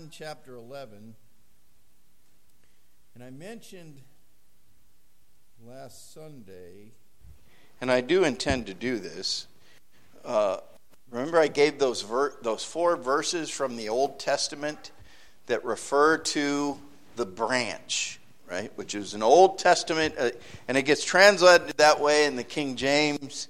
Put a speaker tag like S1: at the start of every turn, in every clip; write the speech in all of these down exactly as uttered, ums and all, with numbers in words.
S1: John chapter eleven. And I mentioned last Sunday, and I do intend to do this. Uh, remember I gave those ver- those four verses from the Old Testament that refer to the branch, right? Which is an Old Testament, uh, and it gets translated that way in the King James.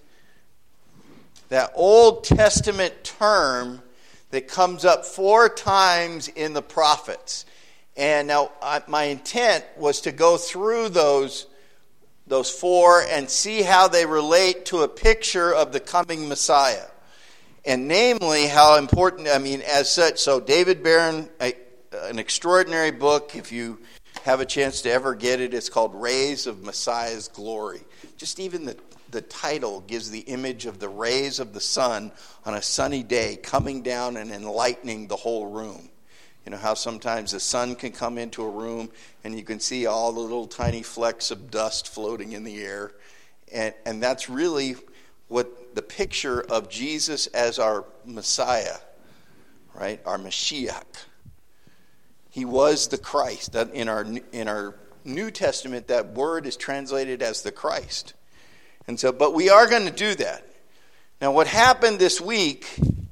S1: That Old Testament term that comes up four times in the prophets. And now I, my intent was to go through those, those four and see how they relate to a picture of the coming Messiah. And namely, how important, I mean, as such, so David Barron, a, an extraordinary book, if you have a chance to ever get it, it's called Rays of Messiah's Glory. Just even the The title gives the image of the rays of the sun on a sunny day coming down and enlightening the whole room. You know how sometimes the sun can come into a room and you can see all the little tiny flecks of dust floating in the air. And, and that's really what the picture of Jesus as our Messiah, right? Our Mashiach. He was the Christ. That in our in our New Testament, that word is translated as the Christ. And so, but we are going to do that. Now, what happened this week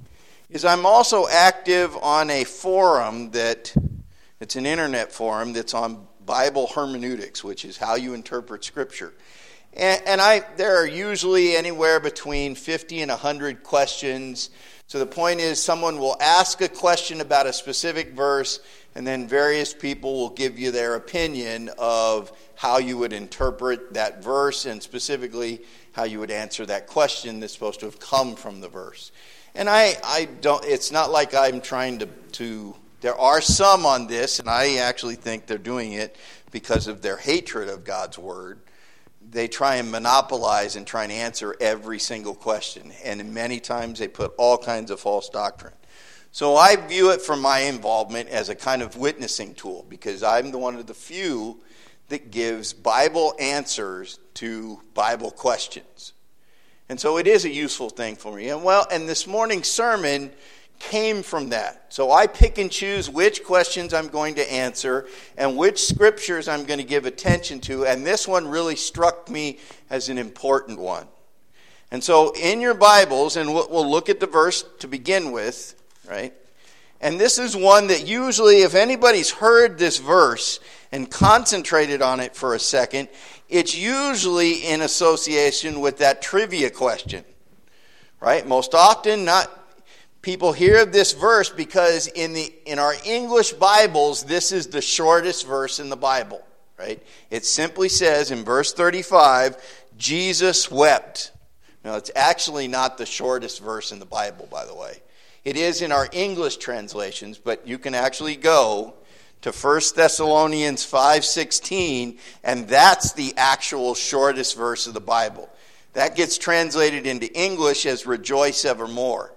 S1: is I'm also active on a forum that, it's an internet forum that's on Bible hermeneutics, which is how you interpret Scripture. And, and I, there are usually anywhere between fifty and one hundred questions. So the point is, someone will ask a question about a specific verse, and then various people will give you their opinion of how you would interpret that verse, and specifically how you would answer that question that's supposed to have come from the verse. And I, I don't. It's not like I'm trying to, to. There are some on this, and I actually think they're doing it because of their hatred of God's word. They try and monopolize and try and answer every single question, and many times they put all kinds of false doctrine. So I view it from my involvement as a kind of witnessing tool, because I'm the one of the few that gives Bible answers to Bible questions. And so it is a useful thing for me. And well, and this morning's sermon came from that. So I pick and choose which questions I'm going to answer and which scriptures I'm going to give attention to. And this one really struck me as an important one. And so in your Bibles, and we'll look at the verse to begin with, right? And this is one that usually, if anybody's heard this verse and concentrated on it for a second, it's usually in association with that trivia question, right? Most often, not people hear of this verse because in the in our English Bibles, this is the shortest verse in the Bible, right? It simply says in verse thirty-five, Jesus wept. Now, it's actually not the shortest verse in the Bible, by the way. It is in our English translations, but you can actually go to First Thessalonians five sixteen, and that's the actual shortest verse of the Bible. That gets translated into English as rejoice evermore.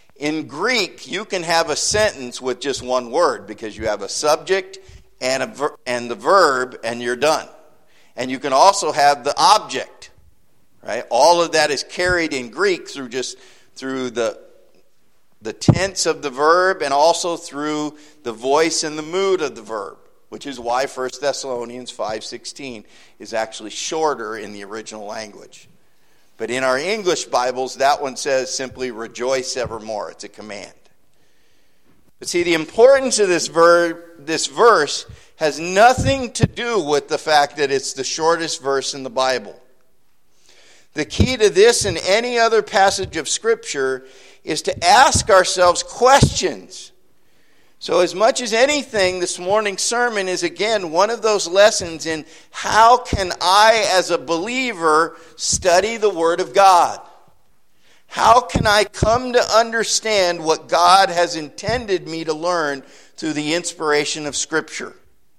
S1: In Greek, you can have a sentence with just one word because you have a subject and a ver- and the verb, and you're done. And you can also have the object, right? All of that is carried in Greek through just through the the tense of the verb and also through the voice and the mood of the verb, which is why First Thessalonians five sixteen is actually shorter in the original language. But in our English Bibles, that one says simply rejoice evermore. It's a command. But see, the importance of this verb, this verse has nothing to do with the fact that it's the shortest verse in the Bible. The key to this and any other passage of Scripture is to ask ourselves questions. So as much as anything, this morning's sermon is again one of those lessons in how can I as a believer study the Word of God? How can I come to understand what God has intended me to learn through the inspiration of Scripture?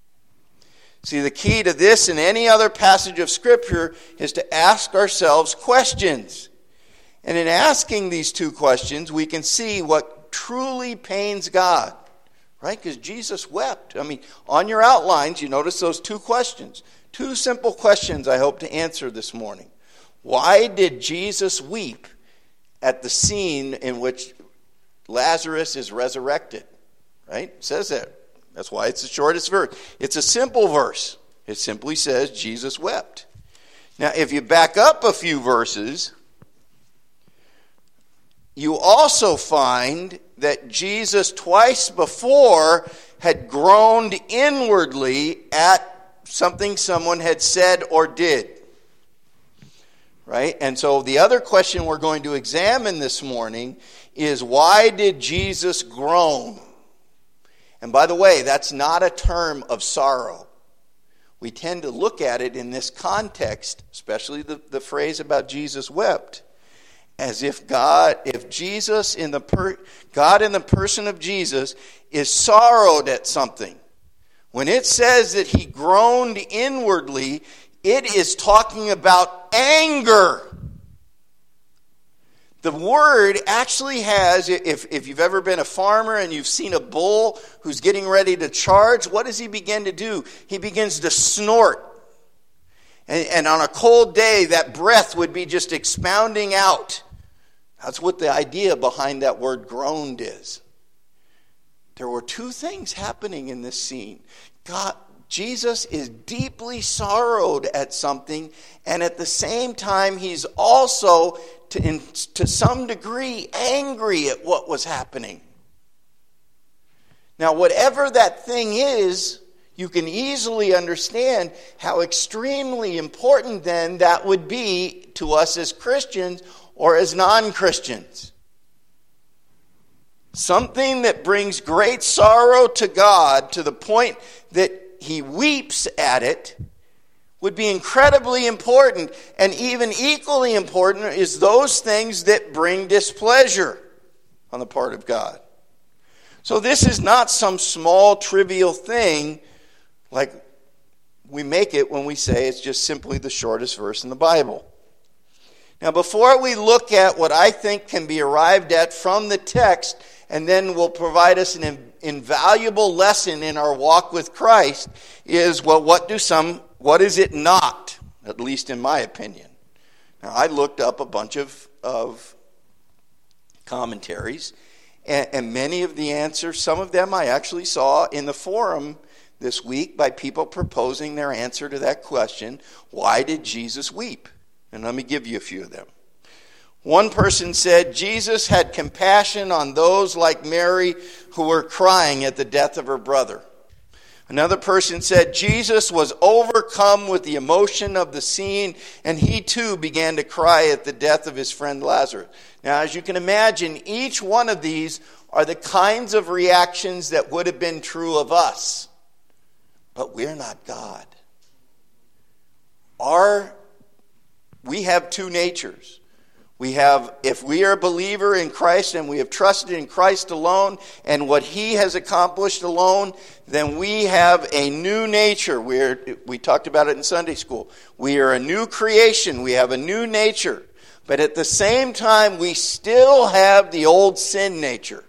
S1: See, the key to this and any other passage of Scripture is to ask ourselves questions. And in asking these two questions, we can see what truly pains God. Right? Because Jesus wept. I mean, on your outlines, you notice those two questions. Two simple questions I hope to answer this morning. Why did Jesus weep at the scene in which Lazarus is resurrected? right? It says that. That's why it's the shortest verse. It's a simple verse. It simply says Jesus wept. Now, if you back up a few verses, you also find that Jesus twice before had groaned inwardly at something someone had said or did. Right? And so the other question we're going to examine this morning is, why did Jesus groan? And by the way, that's not a term of sorrow. We tend to look at it in this context, especially the, the phrase about Jesus wept, as if God, if Jesus in the per, God in the person of Jesus is sorrowed at something. When it says that he groaned inwardly, it is talking about anger. The word actually has, if, if you've ever been a farmer and you've seen a bull who's getting ready to charge, what does he begin to do? He begins to snort. And, and on a cold day, that breath would be just expounding out. That's what the idea behind that word groaned is. There were two things happening in this scene. God, Jesus is deeply sorrowed at something, and at the same time, he's also, to, in, to some degree, angry at what was happening. Now, whatever that thing is, you can easily understand how extremely important then that would be to us as Christians or as non-Christians. Something that brings great sorrow to God to the point that he weeps at it would be incredibly important. And even equally important is those things that bring displeasure on the part of God. So this is not some small trivial thing like we make it when we say it's just simply the shortest verse in the Bible. Now, before we look at what I think can be arrived at from the text, and then will provide us an invaluable lesson in our walk with Christ, is, well, what do some, what is it not? At least in my opinion. Now, I looked up a bunch of, of commentaries, and, and many of the answers, some of them I actually saw in the forum this week by people proposing their answer to that question, why did Jesus weep? And let me give you a few of them. One person said, Jesus had compassion on those like Mary who were crying at the death of her brother. Another person said, Jesus was overcome with the emotion of the scene, and he too began to cry at the death of his friend Lazarus. Now, as you can imagine, each one of these are the kinds of reactions that would have been true of us. But we're not God. Our We have two natures. We have, if we are a believer in Christ and we have trusted in Christ alone and what he has accomplished alone, then we have a new nature. We're, we talked about it in Sunday school. We are a new creation. We have a new nature. But at the same time, we still have the old sin nature.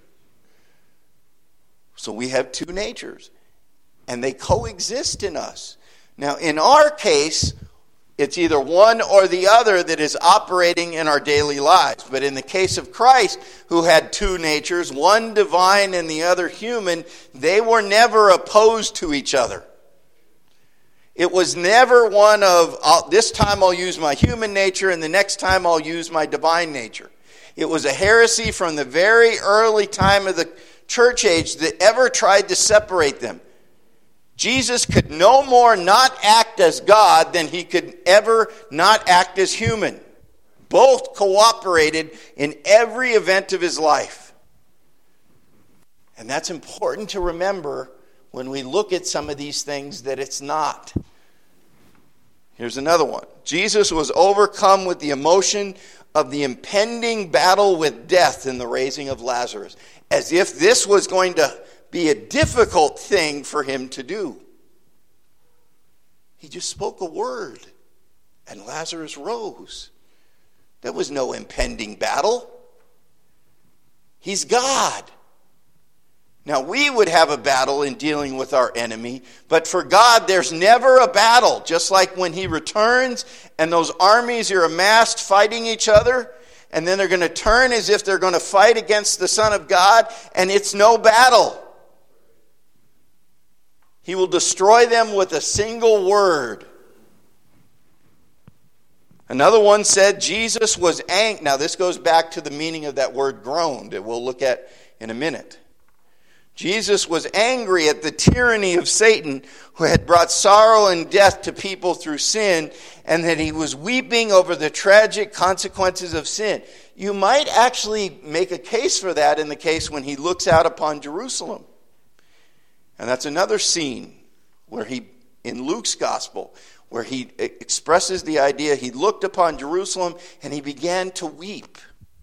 S1: So we have two natures. And they coexist in us. Now, in our case, it's either one or the other that is operating in our daily lives. But in the case of Christ, who had two natures, one divine and the other human, they were never opposed to each other. It was never one of, I'll, this time I'll use my human nature and the next time I'll use my divine nature. It was a heresy from the very early time of the church age that ever tried to separate them. Jesus could no more not act as God than he could ever not act as human. Both cooperated in every event of his life. And that's important to remember when we look at some of these things that it's not. Here's another one. Jesus was overcome with the emotion of the impending battle with death in the raising of Lazarus, as if this was going to be a difficult thing for him to do. He just spoke a word, and Lazarus rose. There was no impending battle. He's God. Now, we would have a battle in dealing with our enemy, but for God, there's never a battle. Just like when he returns, and those armies are amassed fighting each other, and then they're going to turn as if they're going to fight against the Son of God, and it's no battle. He will destroy them with a single word. Another one said Jesus was angry. Now this goes back to the meaning of that word groaned that we'll look at in a minute. Jesus was angry at the tyranny of Satan, who had brought sorrow and death to people through sin, and that he was weeping over the tragic consequences of sin. You might actually make a case for that in the case when he looks out upon Jerusalem. And that's another scene where he, in Luke's gospel, where he expresses the idea he looked upon Jerusalem and he began to weep.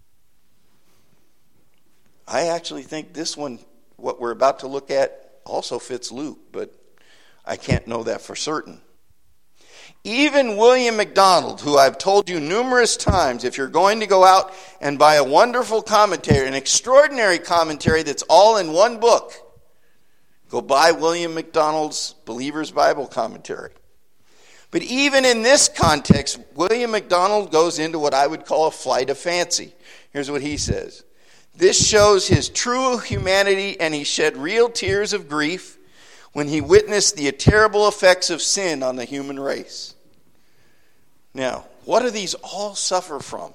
S1: I actually think this one, what we're about to look at, also fits Luke, but I can't know that for certain. Even William MacDonald, who I've told you numerous times, if you're going to go out and buy a wonderful commentary, an extraordinary commentary that's all in one book, go buy William MacDonald's Believer's Bible Commentary. But even in this context, William MacDonald goes into what I would call a flight of fancy. Here's what he says. This shows his true humanity, and he shed real tears of grief when he witnessed the terrible effects of sin on the human race. Now, what do these all suffer from?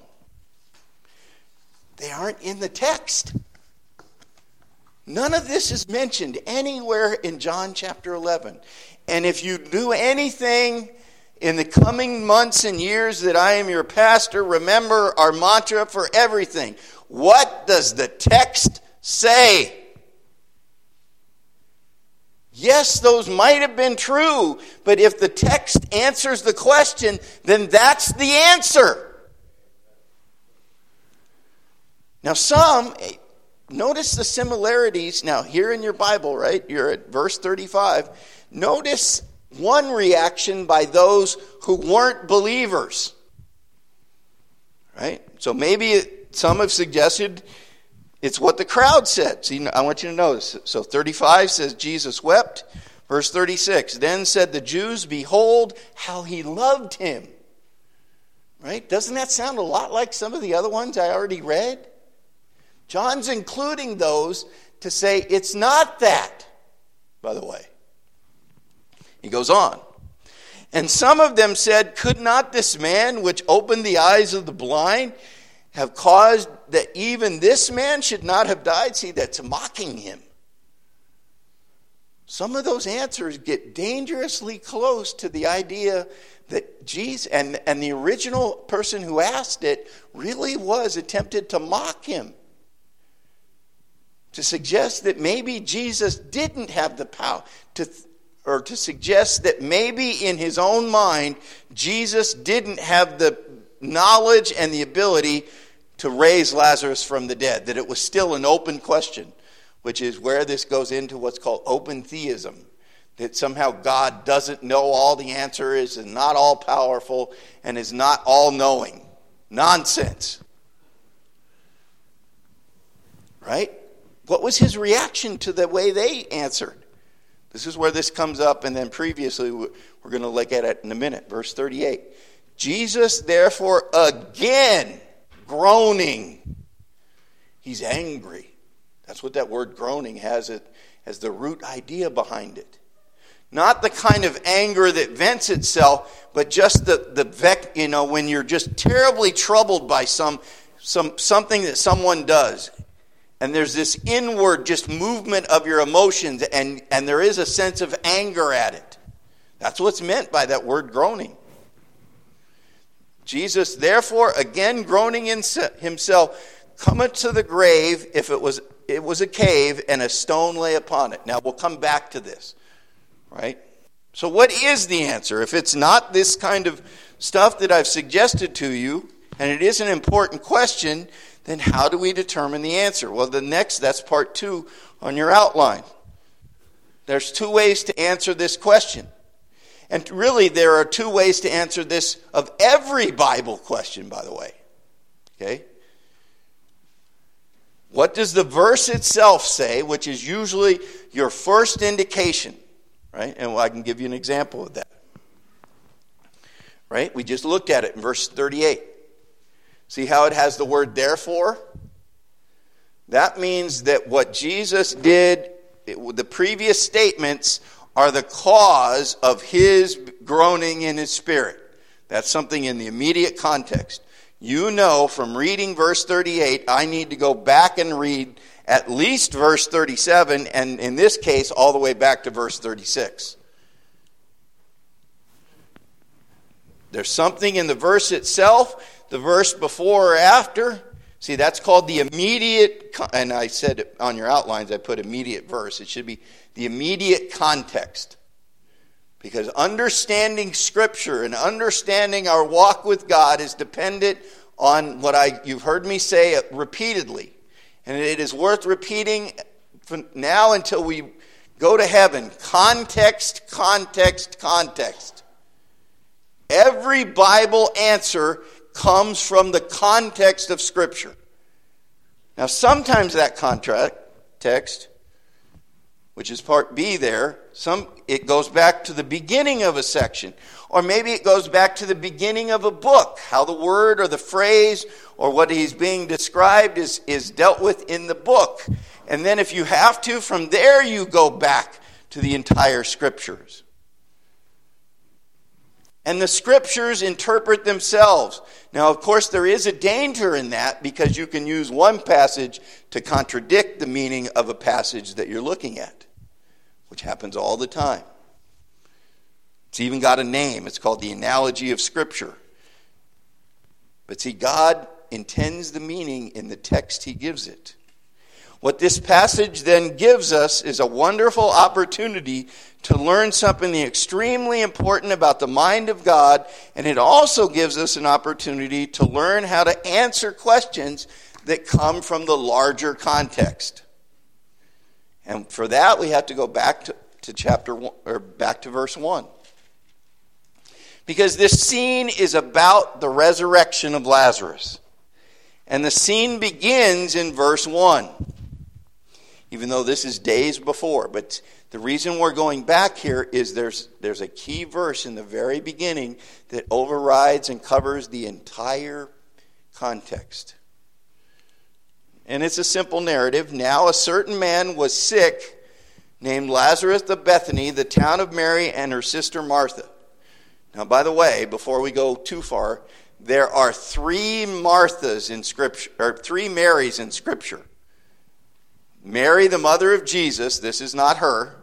S1: They aren't in the text. None of this is mentioned anywhere in John chapter eleven. And if you do anything in the coming months and years that I am your pastor, remember our mantra for everything. What does the text say? Yes, those might have been true, but if the text answers the question, then that's the answer. Now some, notice the similarities. Now here in your Bible, right, you're at verse thirty-five. Notice one reaction by those who weren't believers. Right? So maybe it, some have suggested it's what the crowd said. See, I want you to notice. So thirty-five says Jesus wept. Verse thirty-six, then said the Jews, behold how he loved him. Right? Doesn't that sound a lot like some of the other ones I already read? John's including those to say it's not that, by the way. He goes on. And some of them said, could not this man which opened the eyes of the blind have caused that even this man should not have died? See, that's mocking him. Some of those answers get dangerously close to the idea that Jesus, and, and the original person who asked it really was attempted to mock him. To suggest that maybe Jesus didn't have the power to, or to suggest that maybe in his own mind, Jesus didn't have the knowledge and the ability to raise Lazarus from the dead, that it was still an open question, which is where this goes into what's called open theism, that somehow God doesn't know all the answer is and not all powerful and is not all knowing. Nonsense. Right? What was his reaction to the way they answered? This is where this comes up, and then previously we're going to look at it in a minute. Verse thirty-eight. Jesus, therefore, again groaning. He's angry. That's what that word groaning has as the root idea behind it. Not the kind of anger that vents itself, but just the, the vec, you know, when you're just terribly troubled by some, some something that someone does. And there's this inward just movement of your emotions, and, and there is a sense of anger at it. That's what's meant by that word groaning. Jesus, therefore, again groaning in himself, cometh to the grave, if it was it was a cave, and a stone lay upon it. Now, we'll come back to this, right? So what is the answer? If it's not this kind of stuff that I've suggested to you, and it is an important question, then how do we determine the answer? Well, the next, that's part two on your outline. There's two ways to answer this question. And really, there are two ways to answer this of every Bible question, by the way. Okay? What does the verse itself say, which is usually your first indication, right? And I can give you an example of that. Right? We just looked at it in verse thirty-eight. See how it has the word therefore? That means that what Jesus did, it, the previous statements are the cause of his groaning in his spirit. That's something in the immediate context. You know from reading verse thirty-eight, I need to go back and read at least verse thirty-seven, and in this case, all the way back to verse thirty-six. There's something in the verse itself, the verse before or after. See, that's called the immediate, and I said on your outlines, I put immediate verse. It should be the immediate context. Because understanding Scripture and understanding our walk with God is dependent on what I you've heard me say repeatedly. And it is worth repeating from now until we go to heaven. Context, context, context. Every Bible answer comes from the context of Scripture. Now, sometimes that context, which is part B there, some it goes back to the beginning of a section. Or maybe it goes back to the beginning of a book, how the word or the phrase or what he's being described is, is dealt with in the book. And then if you have to, from there you go back to the entire Scriptures. And the Scriptures interpret themselves. Now, of course, there is a danger in that because you can use one passage to contradict the meaning of a passage that you're looking at, which happens all the time. It's even got a name. It's called the analogy of Scripture. But see, God intends the meaning in the text he gives it. What this passage then gives us is a wonderful opportunity to learn something extremely important about the mind of God, and it also gives us an opportunity to learn how to answer questions that come from the larger context. And for that, we have to go back to, to chapter one, or back to verse one. Because this scene is about the resurrection of Lazarus. And the scene begins in verse one. Even though this is days before. But the reason we're going back here is there's, there's a key verse in the very beginning that overrides and covers the entire context. And it's a simple narrative. Now a certain man was sick, named Lazarus of Bethany, the town of Mary and her sister Martha. Now, by the way, before we go too far, there are three Marthas in Scripture, or three Marys in Scripture. Mary, the mother of Jesus, this is not her.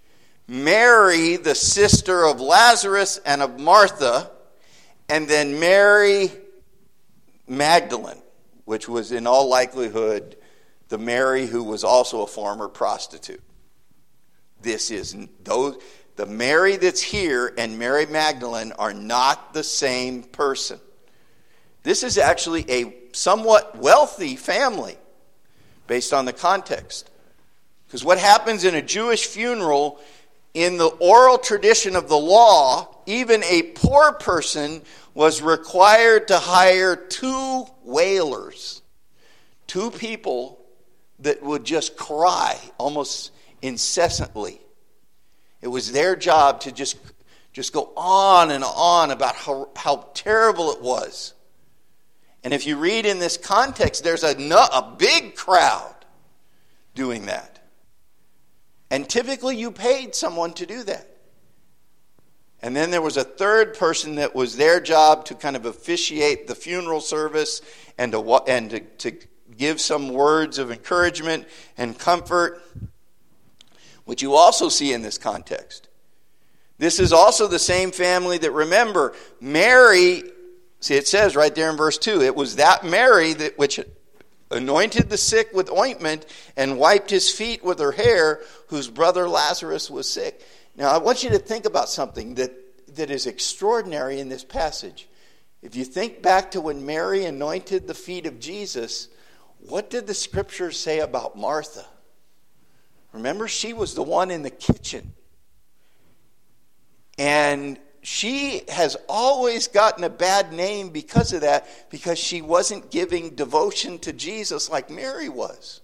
S1: Mary, the sister of Lazarus and of Martha. And then Mary Magdalene, which was in all likelihood the Mary who was also a former prostitute. This is those the Mary that's here and Mary Magdalene are not the same person. This is actually a somewhat wealthy family based on the context. Because what happens in a Jewish funeral, in the oral tradition of the law, even a poor person was required to hire two wailers, two people that would just cry almost incessantly. It was their job to just, just go on and on about how, how terrible it was. And if you read in this context, there's a, a big crowd doing that. And typically you paid someone to do that. And then there was a third person that was their job to kind of officiate the funeral service and to, and to, to give some words of encouragement and comfort, which you also see in this context. This is also the same family that, remember, Mary, see it says right there in verse two, it was that Mary that which anointed the sick with ointment and wiped his feet with her hair, whose brother Lazarus was sick. Now I want you to think about something that, that is extraordinary in this passage. If you think back to when Mary anointed the feet of Jesus, what did the Scriptures say about Martha? Remember, she was the one in the kitchen. And she has always gotten a bad name because of that, because she wasn't giving devotion to Jesus like Mary was.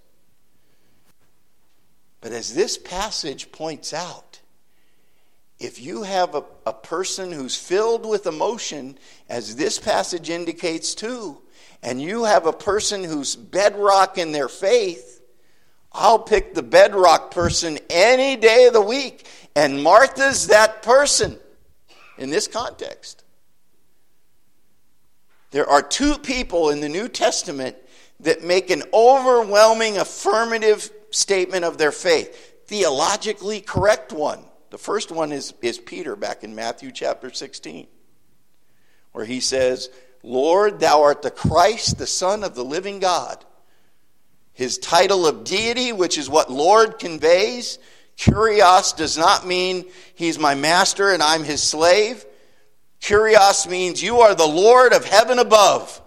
S1: But as this passage points out, if you have a, a person who's filled with emotion, as this passage indicates too, and you have a person who's bedrock in their faith, I'll pick the bedrock person any day of the week. And Martha's that person in this context. There are two people in the New Testament that make an overwhelming affirmative statement of their faith. Theologically correct one. The first one is, is Peter back in Matthew chapter sixteen. Where he says, Lord, thou art the Christ, the Son of the living God. His title of deity, which is what Lord conveys. Kurios does not mean he's my master and I'm his slave. Kurios means you are the Lord of heaven above.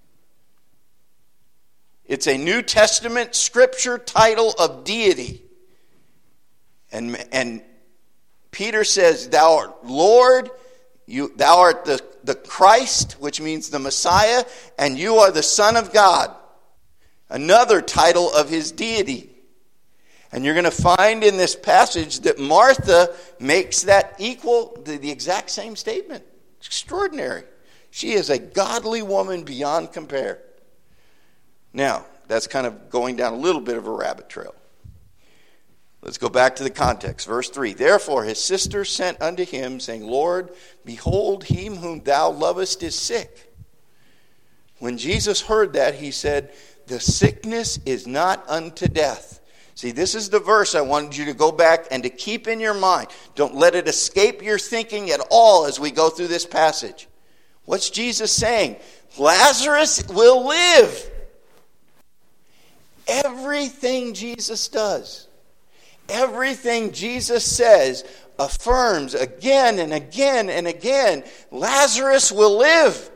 S1: It's a New Testament scripture title of deity. And, and Peter says, thou art Lord, you, thou art the, the Christ, which means the Messiah, and you are the Son of God. Another title of his deity. And you're going to find in this passage that Martha makes that equal, the, the exact same statement. It's extraordinary. She is a godly woman beyond compare. Now, that's kind of going down a little bit of a rabbit trail. Let's go back to the context. Verse three. Therefore his sister sent unto him, saying, Lord, behold, he whom thou lovest is sick. When Jesus heard that, he said, the sickness is not unto death. See, this is the verse I wanted you to go back and to keep in your mind. Don't let it escape your thinking at all as we go through this passage. What's Jesus saying? Lazarus will live. Everything Jesus does, everything Jesus says, affirms again and again and again, Lazarus will live.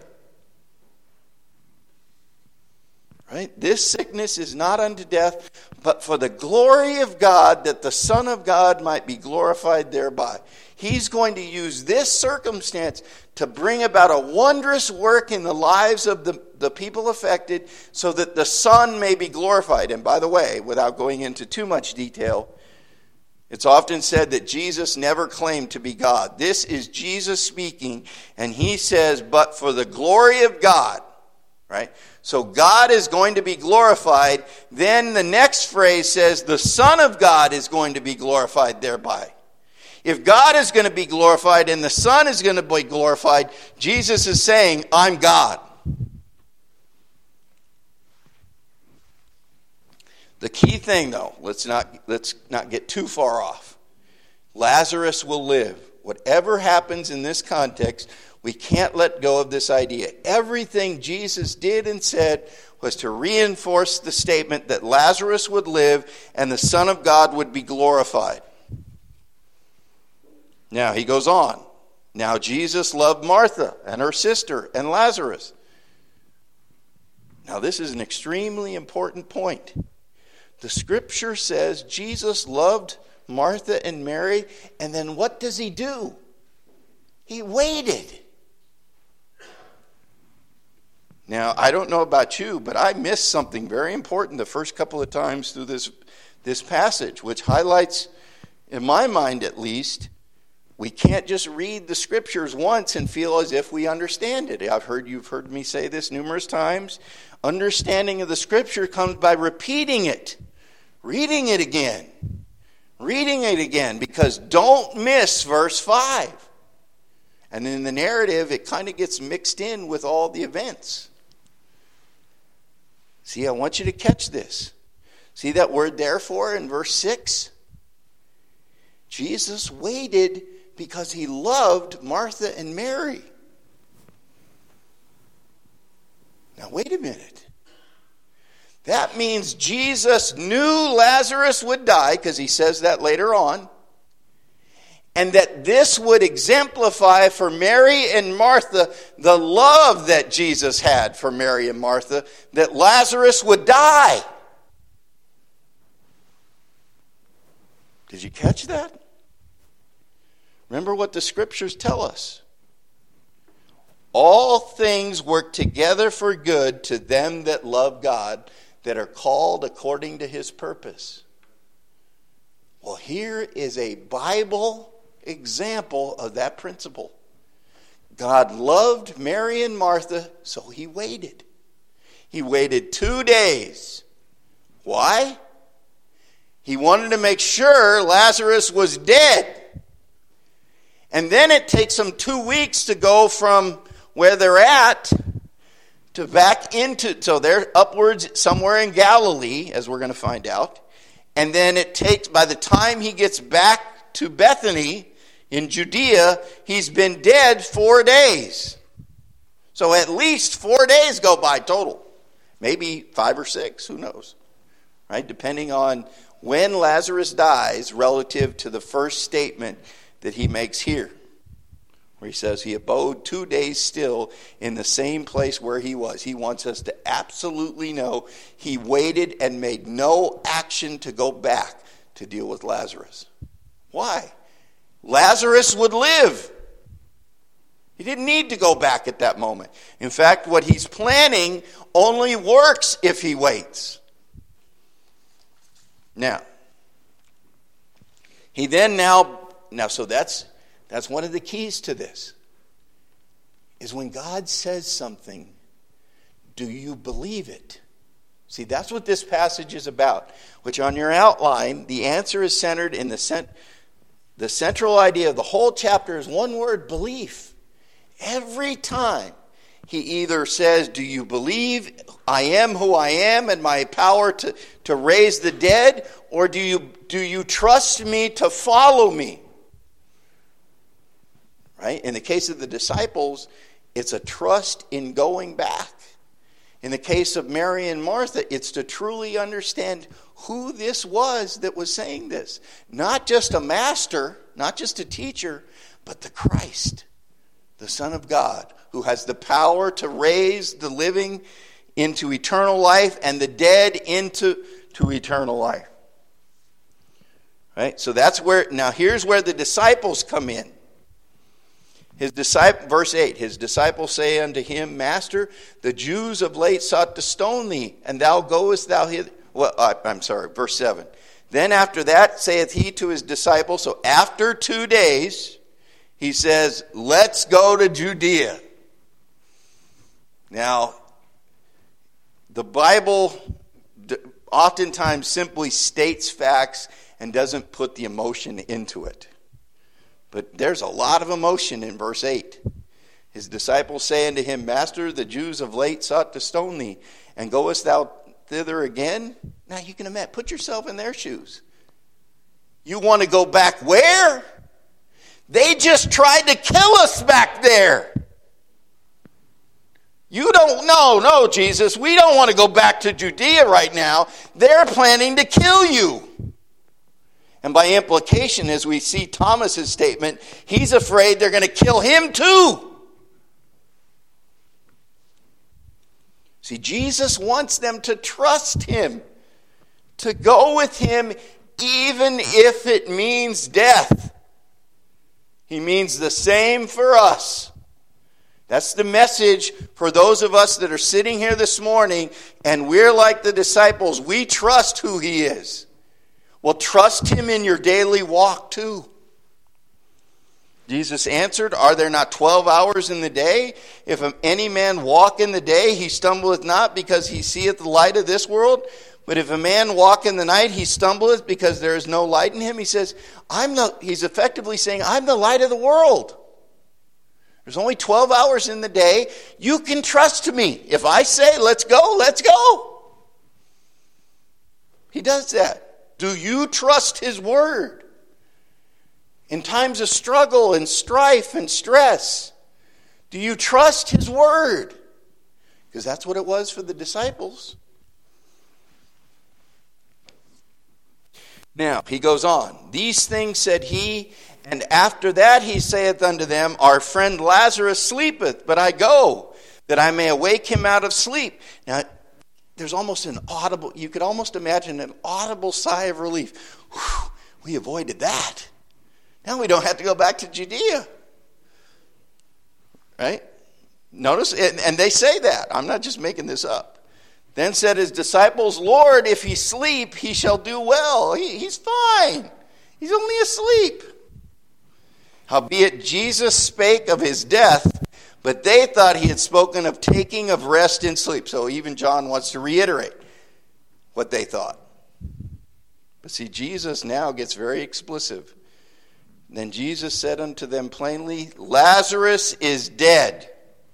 S1: Right? This sickness is not unto death, but for the glory of God, that the Son of God might be glorified thereby. He's going to use this circumstance to bring about a wondrous work in the lives of the, the people affected, so that the Son may be glorified. And by the way, without going into too much detail, it's often said that Jesus never claimed to be God. This is Jesus speaking, and he says, but for the glory of God, right? So God is going to be glorified. Then the next phrase says the Son of God is going to be glorified thereby. If God is going to be glorified and the Son is going to be glorified, Jesus is saying, I'm God. The key thing, though, let's not, let's not get too far off. Lazarus will live. Whatever happens in this context, we can't let go of this idea. Everything Jesus did and said was to reinforce the statement that Lazarus would live and the Son of God would be glorified. Now he goes on. Now Jesus loved Martha and her sister and Lazarus. Now this is an extremely important point. The scripture says Jesus loved Martha and Mary, and then what does he do? He waited. Now, I don't know about you, but I missed something very important the first couple of times through this, this passage, which highlights, in my mind at least, we can't just read the scriptures once and feel as if we understand it. I've heard you've heard me say this numerous times. Understanding of the scripture comes by repeating it, reading it again, reading it again, because don't miss verse five. And in the narrative, it kind of gets mixed in with all the events. See, I want you to catch this. See that word therefore in verse six? Jesus waited because he loved Martha and Mary. Now wait a minute. That means Jesus knew Lazarus would die, because he says that later on. And that this would exemplify for Mary and Martha the love that Jesus had for Mary and Martha, that Lazarus would die. Did you catch that? Remember what the scriptures tell us. All things work together for good to them that love God, that are called according to his purpose. Well, here is a Bible example of that principle. God loved Mary and Martha, so he waited. He waited two days. Why? He wanted to make sure Lazarus was dead. And then it takes them two weeks to go from where they're at to back into, so they're upwards somewhere in Galilee, as we're going to find out. And then it takes, by the time he gets back to Bethany in Judea, he's been dead four days. So at least four days go by total. Maybe five or six, who knows? Right? Depending on when Lazarus dies relative to the first statement that he makes here, where he says he abode two days still in the same place where he was. He wants us to absolutely know he waited and made no action to go back to deal with Lazarus. Why? Lazarus would live. He didn't need to go back at that moment. In fact, what he's planning only works if he waits. Now, he then now, now so that's That's one of the keys to this, is when God says something, do you believe it? See, that's what this passage is about, which on your outline, the answer is centered in the cent- the central idea of the whole chapter is one word, belief. Every time he either says, do you believe I am who I am and my power to, to raise the dead, or do you, do you trust me to follow me? Right? In the case of the disciples, it's a trust in going back. In the case of Mary and Martha, it's to truly understand who this was that was saying this. Not just a master, not just a teacher, but the Christ, the Son of God, who has the power to raise the living into eternal life and the dead into to eternal life. Right? So that's where, now here's where the disciples come in. His disciple, verse eight, his disciples say unto him, Master, the Jews of late sought to stone thee, and thou goest thou hither. Well, uh, I'm sorry, verse seven. Then after that saith he to his disciples, so after two days, he says, let's go to Judea. Now, the Bible oftentimes simply states facts and doesn't put the emotion into it. But there's a lot of emotion in verse eight. His disciples say unto him, Master, the Jews of late sought to stone thee, and goest thou thither again? Now you can imagine, put yourself in their shoes. You want to go back where? They just tried to kill us back there. You don't know, no, Jesus, we don't want to go back to Judea right now. They're planning to kill you. And by implication, as we see Thomas's statement, he's afraid they're going to kill him too. See, Jesus wants them to trust him, to go with him even if it means death. He means the same for us. That's the message for those of us that are sitting here this morning, and we're like the disciples. We trust who he is. Well, trust him in your daily walk too. Jesus answered, Are there not twelve hours in the day? If any man walk in the day, he stumbleth not, because he seeth the light of this world. But if a man walk in the night, he stumbleth, because there is no light in him. He says, I'm the, he's effectively saying, I'm the light of the world. There's only twelve hours in the day. You can trust me. If I say, let's go, let's go. He does that. Do you trust his word? In times of struggle and strife and stress, do you trust his word? Because that's what it was for the disciples. Now, he goes on. These things said he, and after that he saith unto them, Our friend Lazarus sleepeth, but I go, that I may awake him out of sleep. Now, there's almost an audible, you could almost imagine an audible sigh of relief. Whew, we avoided that. Now we don't have to go back to Judea. Right? Notice, and they say that. I'm not just making this up. Then said his disciples, Lord, if he sleep, he shall do well. He, he's fine. He's only asleep. Howbeit Jesus spake of his death, but they thought he had spoken of taking of rest in sleep. So even John wants to reiterate what they thought. But see, Jesus now gets very explicit. Then Jesus said unto them plainly, Lazarus is dead.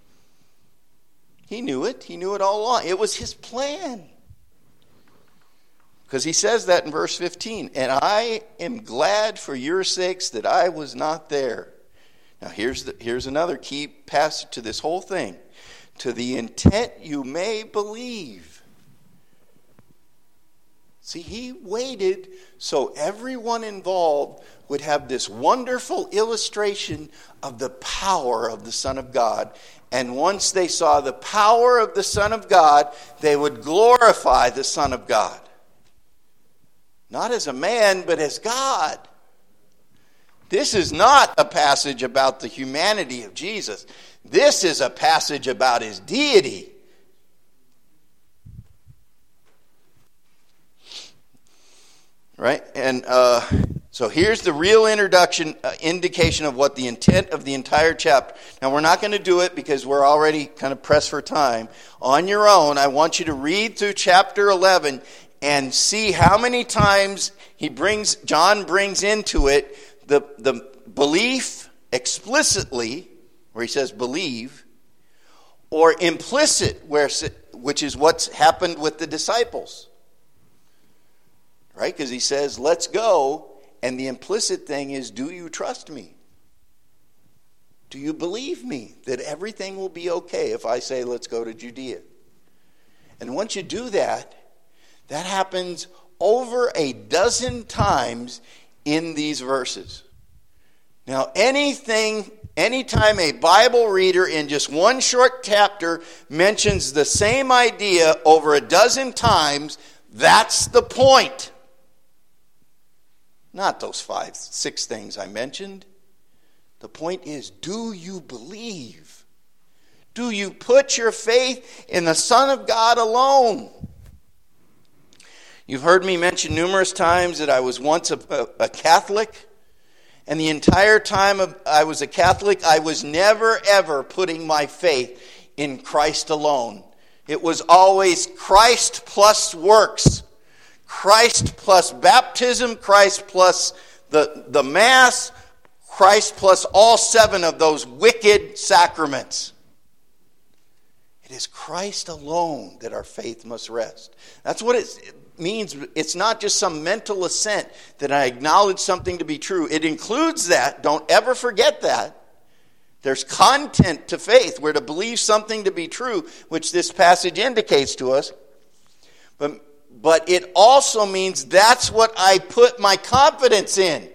S1: He knew it. He knew it all along. It was his plan. Because he says that in verse fifteen. And I am glad for your sakes that I was not there. Now here's the, here's another key passage to this whole thing. To the intent you may believe. See, he waited so everyone involved would have this wonderful illustration of the power of the Son of God. And once they saw the power of the Son of God, they would glorify the Son of God. Not as a man, but as God. This is not a passage about the humanity of Jesus. This is a passage about his deity. Right? And uh, so here's the real introduction, uh, indication of what the intent of the entire chapter. Now we're not going to do it because we're already kind of pressed for time. On your own, I want you to read through chapter eleven and see how many times he brings, John brings into it the, the belief explicitly, where he says believe, or implicit, where which is what's happened with the disciples. Right? Because he says, let's go. And the implicit thing is, do you trust me? Do you believe me that everything will be okay if I say, let's go to Judea? And once you do that, that happens over a dozen times in these verses. Now, anything, anytime a Bible reader in just one short chapter mentions the same idea over a dozen times, that's the point. Not those five, six things I mentioned. The point is, do you believe? Do you put your faith in the Son of God alone? You've heard me mention numerous times that I was once a, a, a Catholic, and the entire time of, I was a Catholic, I was never ever putting my faith in Christ alone. It was always Christ plus works. Christ plus baptism, Christ plus the, the Mass, Christ plus all seven of those wicked sacraments. It is Christ alone that our faith must rest. That's what it means. It's not just some mental assent that I acknowledge something to be true. It includes that. Don't ever forget that. There's content to faith. We're to believe something to be true, which this passage indicates to us. But But it also means that's what I put my confidence in.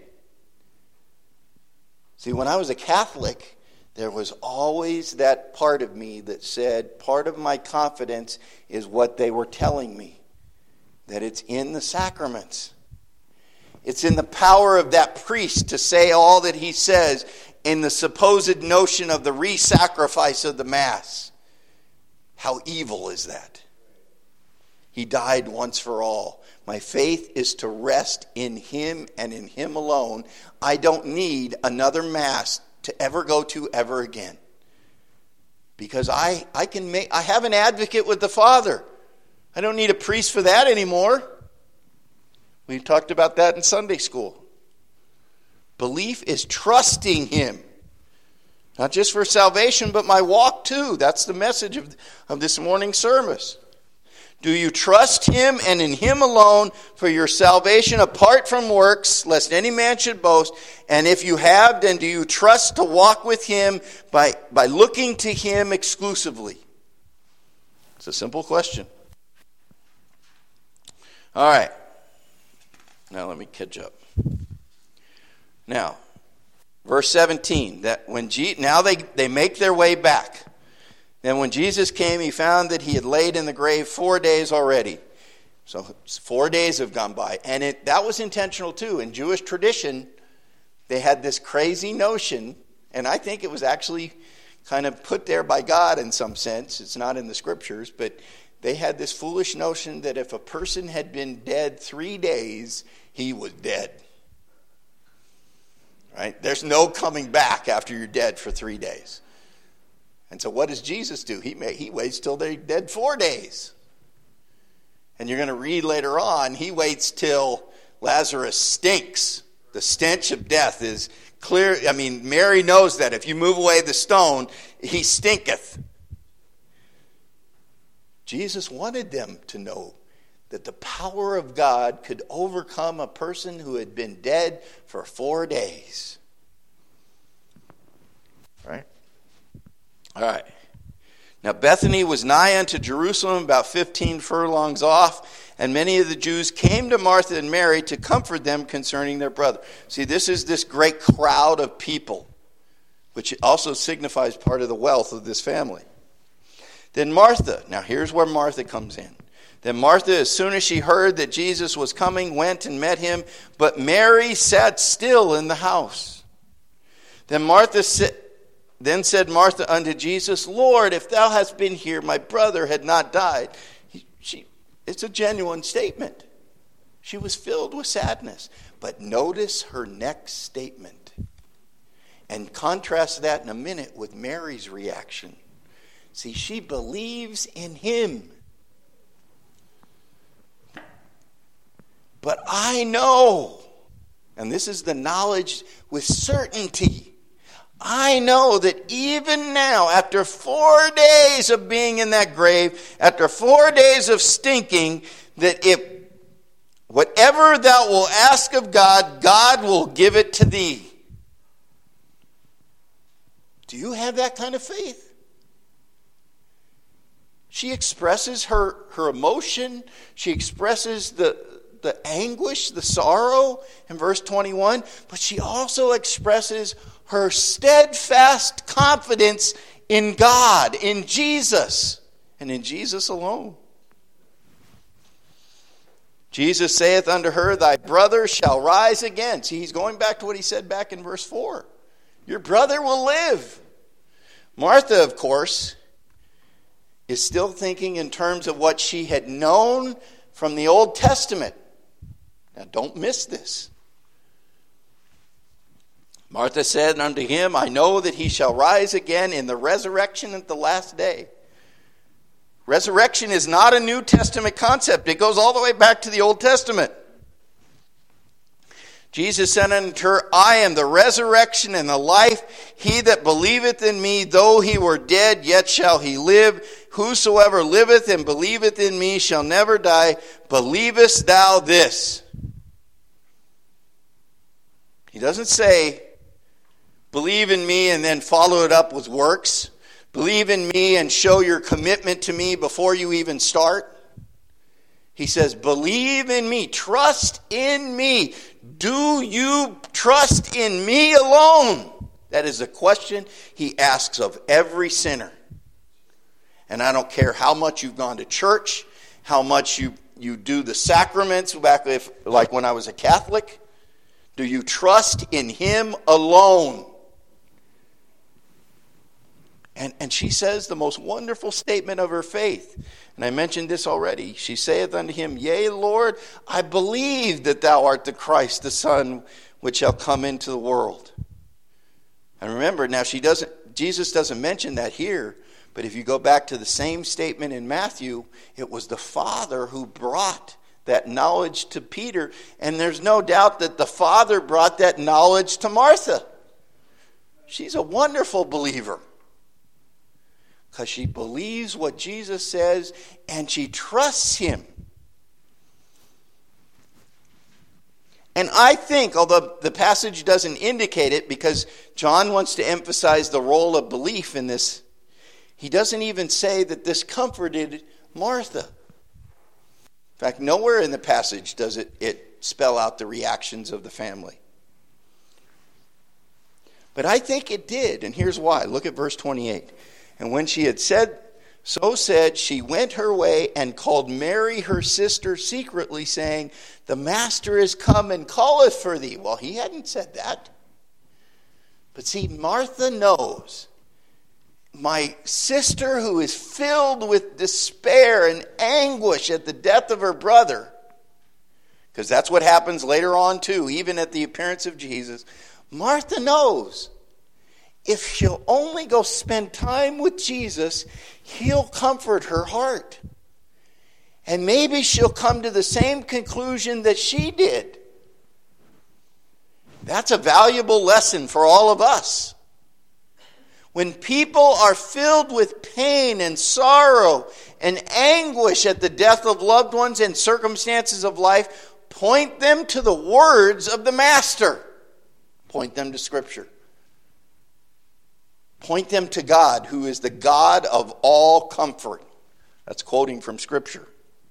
S1: See, when I was a Catholic, there was always that part of me that said, part of my confidence is what they were telling me. That it's in the sacraments. It's in the power of that priest to say all that he says in the supposed notion of the re-sacrifice of the Mass. How evil is that? He died once for all. My faith is to rest in him and in him alone. I don't need another Mass to ever go to ever again. Because I, I can make I have an advocate with the Father. I don't need a priest for that anymore. We talked about that in Sunday school. Belief is trusting him. Not just for salvation, but my walk too. That's the message of, of this morning's service. Do you trust him and in him alone for your salvation apart from works, lest any man should boast? And if you have, then do you trust to walk with him by, by looking to him exclusively? It's a simple question. All right. Now let me catch up. Now, verse seventeen, that when Je- now they, they make their way back. Then when Jesus came, he found that he had laid in the grave four days already. So four days have gone by. And it, that was intentional too. In Jewish tradition, they had this crazy notion, and I think it was actually kind of put there by God in some sense. It's not in the scriptures, but they had this foolish notion that if a person had been dead three days, he was dead. Right? There's no coming back after you're dead for three days. And so what does Jesus do? He may, he waits till they're dead four days. And you're going to read later on, he waits till Lazarus stinks. The stench of death is clear, I mean, Mary knows that if you move away the stone, he stinketh. Jesus wanted them to know that the power of God could overcome a person who had been dead for four days. Right? All right. Now Bethany was nigh unto Jerusalem, about fifteen furlongs off, and many of the Jews came to Martha and Mary to comfort them concerning their brother. See, this is this great crowd of people, which also signifies part of the wealth of this family. Then Martha, now here's where Martha comes in. Then Martha, as soon as she heard that Jesus was coming, went and met him, but Mary sat still in the house. Then Martha said, Then said Martha unto Jesus, Lord, if thou hadst been here, my brother had not died. He, she, it's a genuine statement. She was filled with sadness. But notice her next statement. And contrast that in a minute with Mary's reaction. See, she believes in him. But I know, and this is the knowledge with certainty, I know that even now, after four days of being in that grave, after four days of stinking, that if whatever thou wilt ask of God, God will give it to thee. Do you have that kind of faith? She expresses her, her emotion. She expresses the, the anguish, the sorrow in verse twenty-one. But she also expresses her steadfast confidence in God, in Jesus, and in Jesus alone. Jesus saith unto her, Thy brother shall rise again. See, he's going back to what he said back in verse four. Your brother will live. Martha, of course, is still thinking in terms of what she had known from the Old Testament. Now, don't miss this. Martha said unto him, I know that he shall rise again in the resurrection at the last day. Resurrection is not a New Testament concept. It goes all the way back to the Old Testament. Jesus said unto her, I am the resurrection and the life. He that believeth in me, though he were dead, yet shall he live. Whosoever liveth and believeth in me shall never die. Believest thou this? He doesn't say, believe in me and then follow it up with works. Believe in me and show your commitment to me before you even start. He says, believe in me. Trust in me. Do you trust in me alone? That is a question he asks of every sinner. And I don't care how much you've gone to church, how much you, you do the sacraments, back if, like when I was a Catholic. Do you trust in him alone? And, and she says the most wonderful statement of her faith. And I mentioned this already. She saith unto him, Yea, Lord, I believe that thou art the Christ, the Son, which shall come into the world. And remember, now she doesn't, Jesus doesn't mention that here, but if you go back to the same statement in Matthew, it was the Father who brought that knowledge to Peter. And there's no doubt that the Father brought that knowledge to Martha. She's a wonderful believer. Because she believes what Jesus says and she trusts him. And I think, although the passage doesn't indicate it, because John wants to emphasize the role of belief in this, he doesn't even say that this comforted Martha. In fact, nowhere in the passage does it, it spell out the reactions of the family. But I think it did, and here's why. Look at verse twenty-eight. And when she had said, so said, she went her way and called Mary her sister secretly, saying, The master is come and calleth for thee. Well, he hadn't said that. But see, Martha knows. My sister, who is filled with despair and anguish at the death of her brother, because that's what happens later on too, even at the appearance of Jesus. Martha knows. If she'll only go spend time with Jesus, he'll comfort her heart. And maybe she'll come to the same conclusion that she did. That's a valuable lesson for all of us. When people are filled with pain and sorrow and anguish at the death of loved ones and circumstances of life, point them to the words of the Master. Point them to Scripture. Point them to God, who is the God of all comfort. That's quoting from Scripture.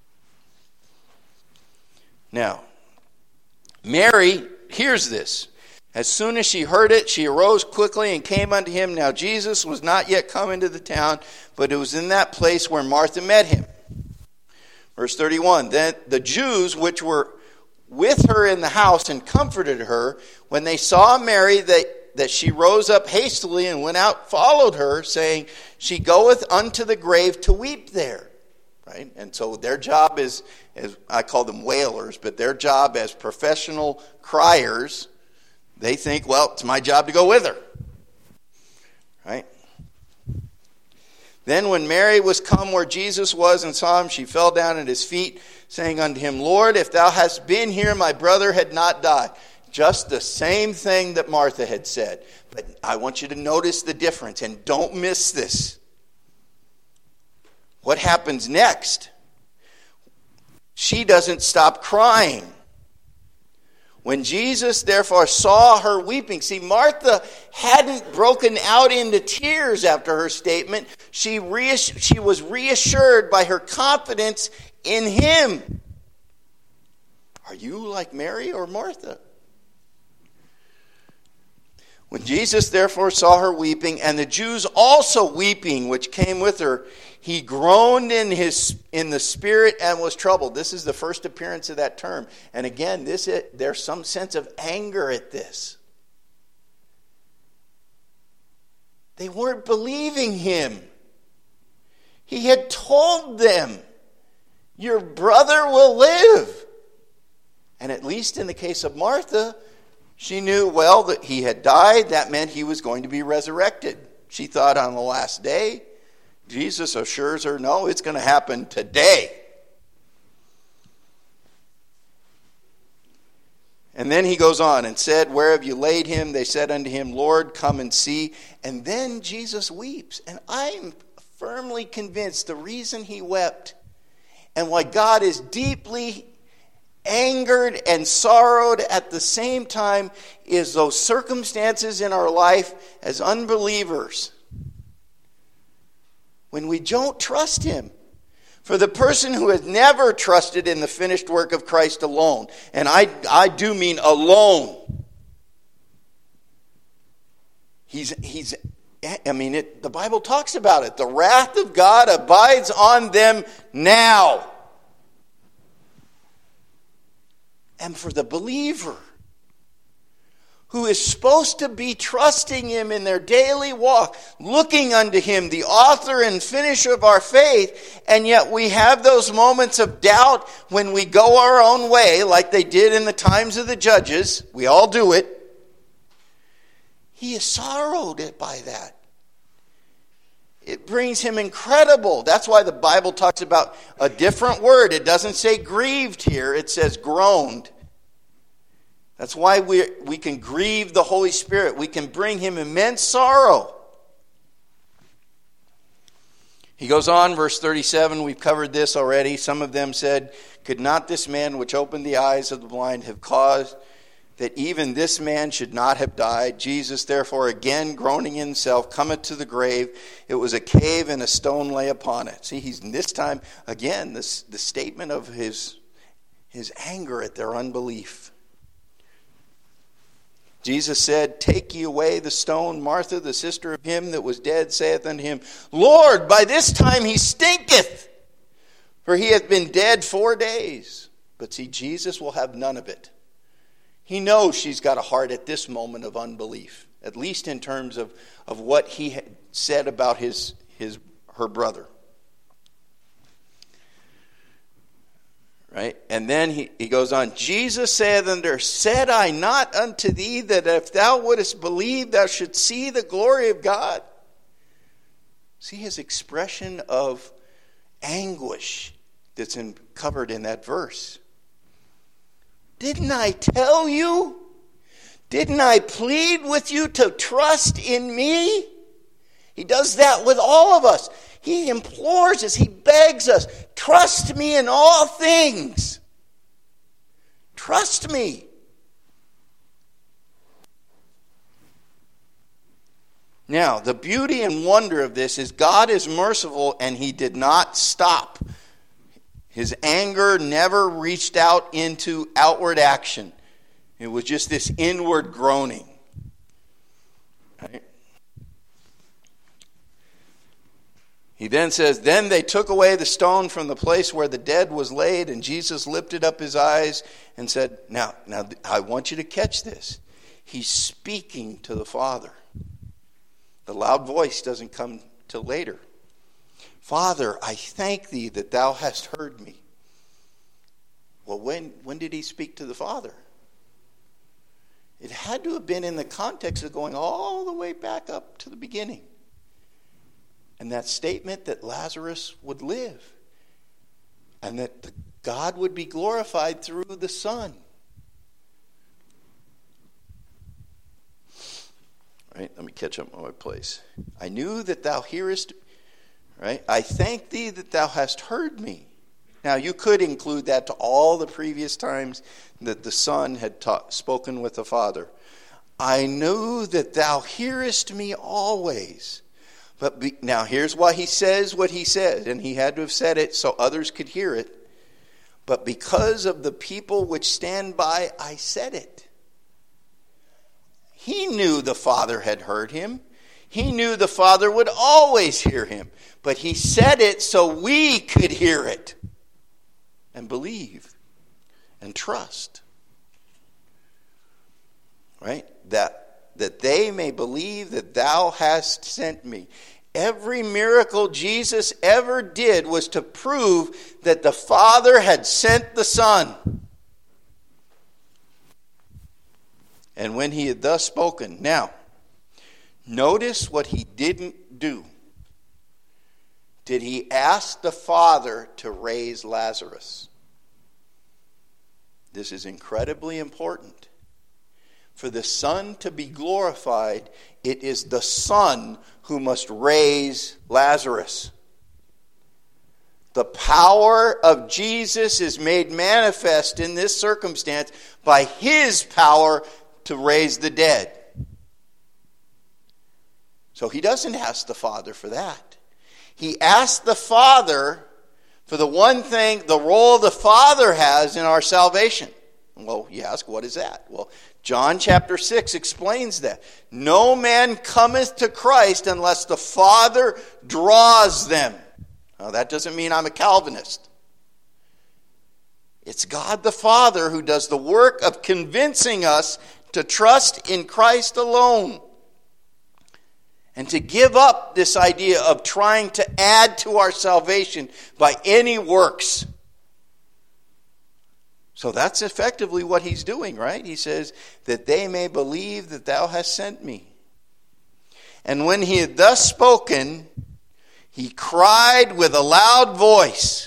S1: Now, Mary hears this. As soon as she heard it, she arose quickly and came unto him. Now Jesus was not yet come into the town, but it was in that place where Martha met him. Verse thirty-one, then the Jews which were with her in the house and comforted her, when they saw Mary, they, that she rose up hastily and went out, followed her, saying, she goeth unto the grave to weep there. Right? And so their job is, as I call them wailers, but their job as professional criers, they think, well, it's my job to go with her. Right? Then when Mary was come where Jesus was and saw him, she fell down at his feet, saying unto him, Lord, if thou hadst been here, my brother had not died. Just the same thing that Martha had said. But I want you to notice the difference, and don't miss this. What happens next? She doesn't stop crying. When Jesus therefore saw her weeping, see, Martha hadn't broken out into tears after her statement. She, reass- she was reassured by her confidence in him. Are you like Mary or Martha? When Jesus therefore saw her weeping, and the Jews also weeping, which came with her, he groaned in his in the spirit and was troubled. This is the first appearance of that term. And again, this it, there's some sense of anger at this. They weren't believing him. He had told them, your brother will live. And at least in the case of Martha, she knew well that he had died. That meant he was going to be resurrected. She thought on the last day. Jesus assures her, no, it's going to happen today. And then he goes on and said, where have you laid him? They said unto him, Lord, come and see. And then Jesus weeps. And I'm firmly convinced the reason he wept and why God is deeply angered and sorrowed at the same time is those circumstances in our life as unbelievers when we don't trust him. For the person who has never trusted in the finished work of Christ alone, and I, I do mean alone, he's, he's I mean, it, the Bible talks about it. The wrath of God abides on them now. And for the believer who is supposed to be trusting him in their daily walk, looking unto him, the author and finisher of our faith, and yet we have those moments of doubt when we go our own way, like they did in the times of the judges. We all do it. He is sorrowed by that. It brings him incredible. That's why the Bible talks about a different word. It doesn't say grieved here. It says groaned. That's why we we can grieve the Holy Spirit. We can bring him immense sorrow. He goes on, verse thirty-seven. We've covered this already. Some of them said, could not this man which opened the eyes of the blind have caused that even this man should not have died? Jesus, therefore, again groaning in himself, cometh to the grave. It was a cave, and a stone lay upon it. See, he's this time, again, this the statement of his, his anger at their unbelief. Jesus said, take ye away the stone. Martha, the sister of him that was dead, saith unto him, Lord, by this time he stinketh, for he hath been dead four days. But see, Jesus will have none of it. He knows she's got a heart at this moment of unbelief, at least in terms of, of what he had said about his, his her brother. Right? And then he, he goes on, Jesus saith unto her, said I not unto thee that if thou wouldest believe, thou shouldst see the glory of God? See his expression of anguish that's in, covered in that verse. Didn't I tell you? Didn't I plead with you to trust in me? He does that with all of us. He implores us. He begs us. Trust me in all things. Trust me. Now, the beauty and wonder of this is God is merciful and he did not stop. His anger never reached out into outward action. It was just this inward groaning. Right? He then says, then they took away the stone from the place where the dead was laid, and Jesus lifted up his eyes and said, now, now I want you to catch this. He's speaking to the Father. The loud voice doesn't come till later. Father, I thank thee that thou hast heard me. Well, when, when did he speak to the Father? It had to have been in the context of going all the way back up to the beginning. And that statement that Lazarus would live. And that the God would be glorified through the Son. Right? Let me catch up on my place. I knew that thou hearest, right? I thank thee that thou hast heard me. Now, you could include that to all the previous times that the Son had taught, spoken with the Father. I knew that thou hearest me always. But be, now, here's why he says what he said, and he had to have said it so others could hear it. But because of the people which stand by, I said it. He knew the Father had heard him. He knew the Father would always hear him. But he said it so we could hear it and believe and trust. Right? That, that they may believe that thou hast sent me. Every miracle Jesus ever did was to prove that the Father had sent the Son. And when he had thus spoken, now, notice what he didn't do. Did he ask the Father to raise Lazarus? This is incredibly important. For the Son to be glorified, it is the Son who must raise Lazarus. The power of Jesus is made manifest in this circumstance by his power to raise the dead. So he doesn't ask the Father for that. He asks the Father for the one thing, the role the Father has in our salvation. Well, you ask, what is that? Well, John chapter six explains that. No man cometh to Christ unless the Father draws them. Now, that doesn't mean I'm a Calvinist. It's God the Father who does the work of convincing us to trust in Christ alone. And to give up this idea of trying to add to our salvation by any works. So that's effectively what he's doing, right? He says, that they may believe that thou hast sent me. And when he had thus spoken, he cried with a loud voice,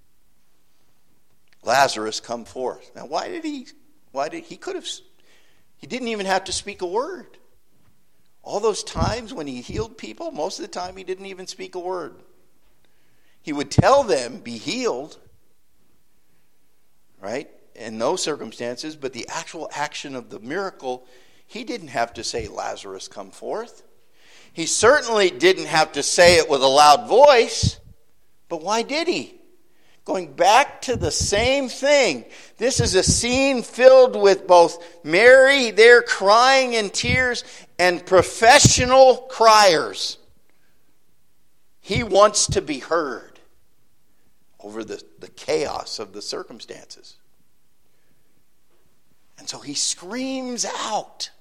S1: Lazarus, come forth. Now, why did he, why did he could have, he didn't even have to speak a word. All those times when he healed people, most of the time he didn't even speak a word. He would tell them, be healed, right, in those circumstances, but the actual action of the miracle, he didn't have to say, Lazarus, come forth. He certainly didn't have to say it with a loud voice, but why did he? Going back to the same thing. This is a scene filled with both Mary there crying in tears and professional criers. He wants to be heard over the, the chaos of the circumstances. And so he screams out,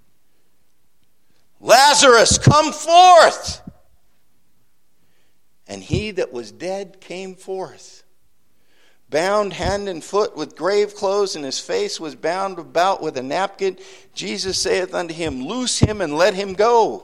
S1: Lazarus, come forth! And he that was dead came forth, bound hand and foot with grave clothes, and his face was bound about with a napkin. Jesus saith unto him, loose him and let him go.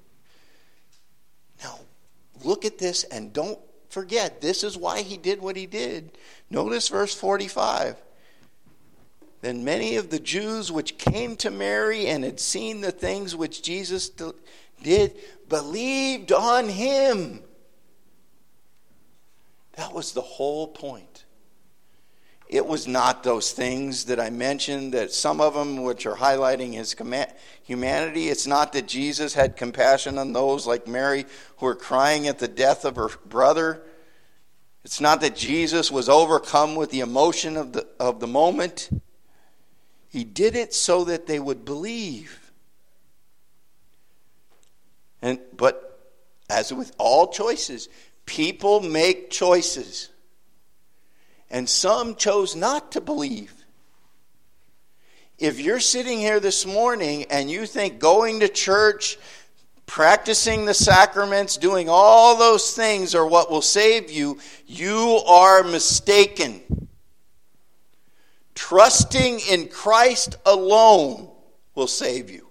S1: Now, look at this and don't forget, this is why he did what he did. Notice verse forty-five. Then many of the Jews which came to Mary and had seen the things which Jesus did believed on him. That was the whole point. It was not those things that I mentioned, that some of them which are highlighting his humanity. It's not that Jesus had compassion on those like Mary who were crying at the death of her brother. It's not that Jesus was overcome with the emotion of the, of the moment. He did it so that they would believe. And but as with all choices, people make choices. And some chose not to believe. If you're sitting here this morning and you think going to church, practicing the sacraments, doing all those things are what will save you, you are mistaken. Trusting in Christ alone will save you.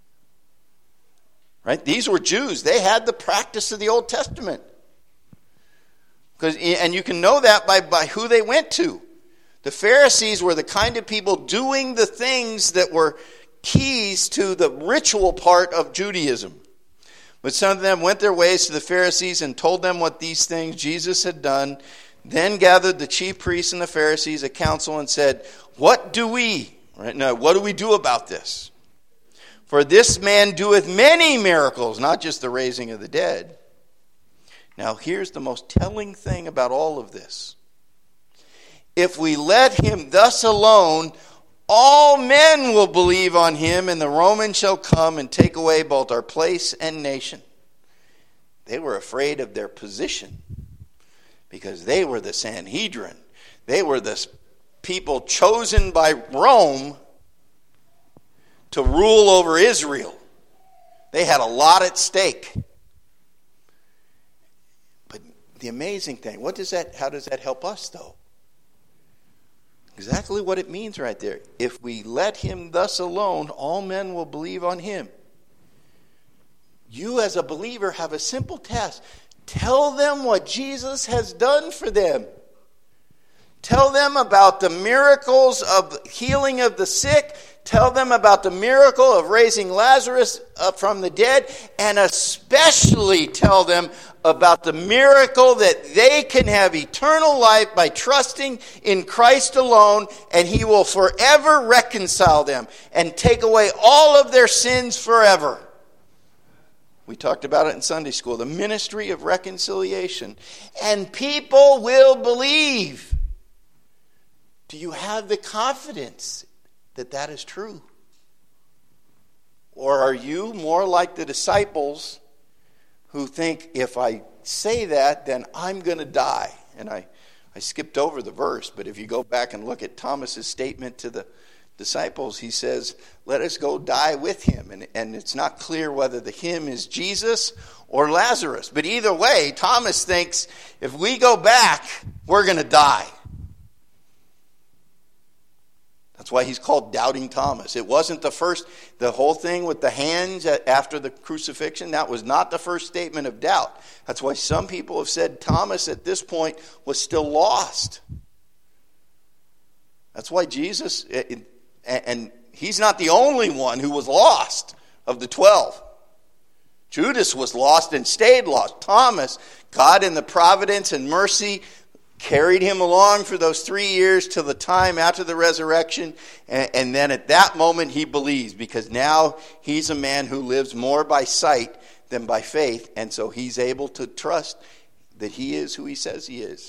S1: Right? These were Jews. They had the practice of the Old Testament. Because, and you can know that by, by who they went to. The Pharisees were the kind of people doing the things that were keys to the ritual part of Judaism. But some of them went their ways to the Pharisees and told them what these things Jesus had done. Then gathered the chief priests and the Pharisees a council and said, "What do we, right now, what do we do about this? For this man doeth many miracles," not just the raising of the dead. Now here's the most telling thing about all of this. If we let him thus alone, all men will believe on him, and the Romans shall come and take away both our place and nation. They were afraid of their position because they were the Sanhedrin. They were the people chosen by Rome to rule over Israel. They had a lot at stake. But the amazing thing, what does that, how does that help us though? Exactly what it means right there. If we let him thus alone, all men will believe on him. You as a believer have a simple task. Tell them what Jesus has done for them. Tell them about the miracles of healing of the sick. Tell them about the miracle of raising Lazarus up from the dead. And especially tell them about the miracle that they can have eternal life by trusting in Christ alone, and he will forever reconcile them and take away all of their sins forever. We talked about it in Sunday school, the ministry of reconciliation. And people will believe. Do you have the confidence that that is true? Or are you more like the disciples who think, if I say that, then I'm going to die? And I, I skipped over the verse, but if you go back and look at Thomas's statement to the disciples, he says, let us go die with him. And, and it's not clear whether the him is Jesus or Lazarus. But either way, Thomas thinks, if we go back, we're going to die. That's why he's called Doubting Thomas. It wasn't the first, the whole thing with the hands after the crucifixion, that was not the first statement of doubt. That's why some people have said Thomas at this point was still lost. That's why Jesus, and he's not the only one who was lost of the twelve. Judas was lost and stayed lost. Thomas, God in the providence and mercy, carried him along for those three years till the time after the resurrection. And, and then at that moment he believes, because now he's a man who lives more by sight than by faith. And so he's able to trust that he is who he says he is.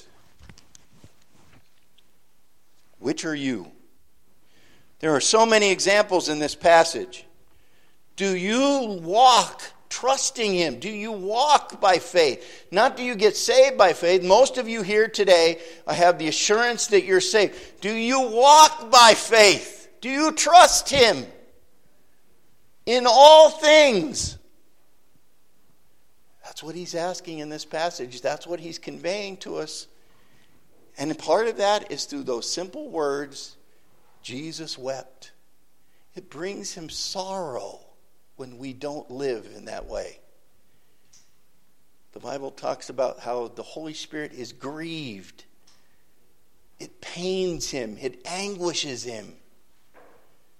S1: Which are you? There are so many examples in this passage. Do you walk trusting him? Do you walk by faith? Not do you get saved by faith. Most of you here today, I have the assurance that you're saved. Do you walk by faith? Do you trust him in all things? That's what he's asking in this passage. That's what he's conveying to us. And part of that is through those simple words, Jesus wept. It brings him sorrow when we don't live in that way. The Bible talks about how the Holy Spirit is grieved. It pains him. It anguishes him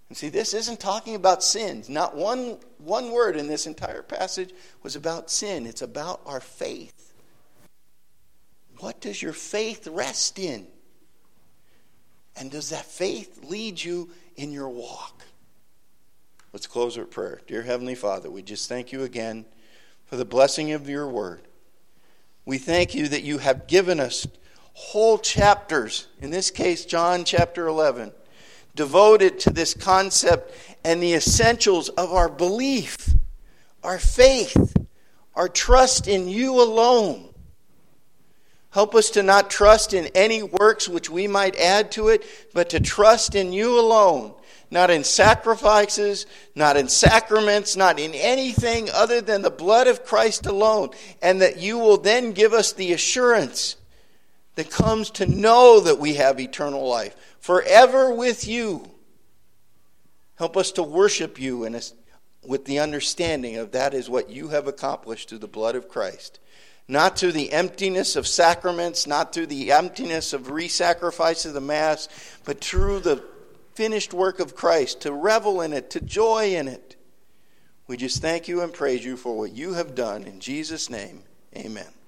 S1: And see, this isn't talking about sins. Not one, one word in this entire passage was about sin. It's about our faith. What does your faith rest in? And does that faith lead you in your walk? Let's close with prayer. Dear Heavenly Father, we just thank you again for the blessing of your word. We thank you that you have given us whole chapters, in this case John chapter eleven, devoted to this concept and the essentials of our belief, our faith, our trust in you alone. Help us to not trust in any works which we might add to it, but to trust in you alone. Not in sacrifices, not in sacraments, not in anything other than the blood of Christ alone. And that you will then give us the assurance that comes to know that we have eternal life, forever with you. Help us to worship you in a, with the understanding of that is what you have accomplished through the blood of Christ. Not through the emptiness of sacraments, not through the emptiness of re-sacrifice of the Mass, but through the finished work of Christ, to revel in it, to joy in it. We just thank you and praise you for what you have done. In Jesus' name, amen.